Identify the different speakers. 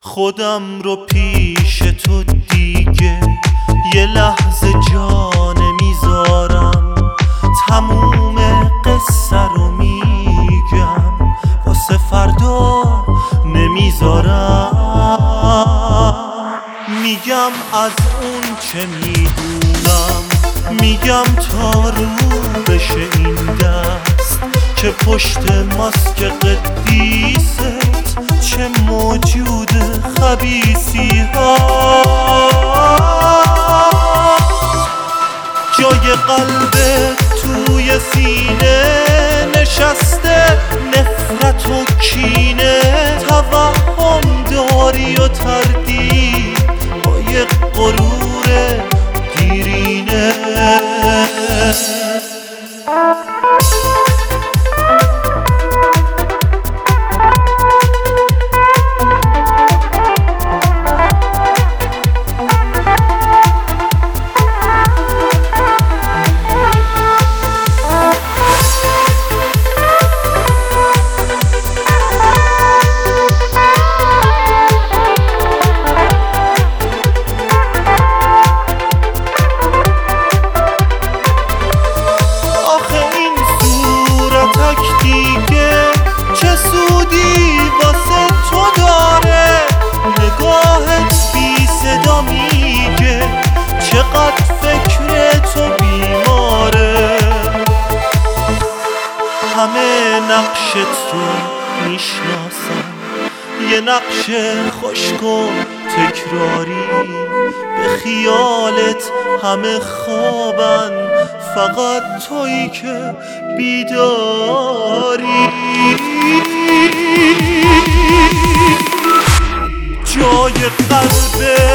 Speaker 1: خودم رو پیش تو دیگه یه لحظه جا نمیذارم، تموم قصه رو میگم واسه فردا نمیذارم. میگم از اون چه میدونم، میگم تا رو بشه این دست که پشت ماسک قدیست چه موجود خبیثی ها. جای قلبت توی سینه نشسته نفرت و کینه، توهم داری و تردید با یه غرور دیرینه. چه سودی واسه تو داره، نگاهت بی صدا میگه چقدر فکر تو بیماره. همه نقشت رو میشناسن، یه نقش خشک و تکراری، به خیالت همه خوابن فقط تویی که بیداری. جای قلبت